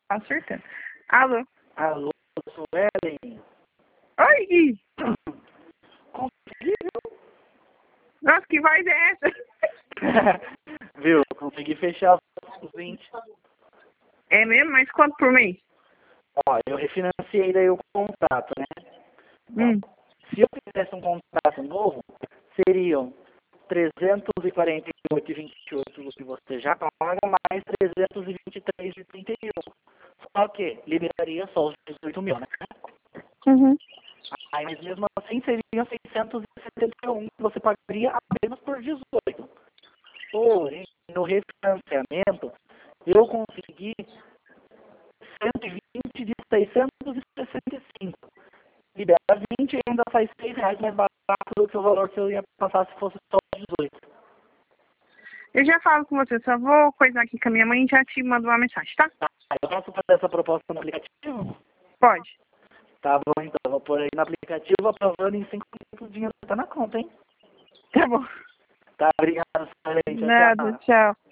Acertando. Alô? Alô, Suelen. Oi, Gui. Conseguiu? Nossa, que voz é essa? Viu? Consegui fechar os 20. É mesmo? Mas quanto por mês? Ó, eu refinanciei daí o contrato, né? Hum. Se eu fizesse um contrato novo, seriam 348,28 do que você já paga, mais 323,31. Só que liberaria só os 18 mil, né? Uhum. Aí, mas mesmo assim seriam 671 que você pagaria apenas por 18. Porém, no refinanciamento, eu consegui 120 de 665. Libera 20 e ainda faz R$ 6 mais barato do que o valor que eu ia passar se fosse só 18. Eu já falo com você, só vou coisar aqui com a minha mãe e já te mando uma mensagem, tá? Eu posso fazer essa proposta no aplicativo? Pode. Tá bom, então. Vou pôr aí no aplicativo, aprovando em 5 minutos o dinheiro tá na conta, hein? Tá bom. Tá, obrigado, Suelen. Tchau, Nada, tchau. tchau.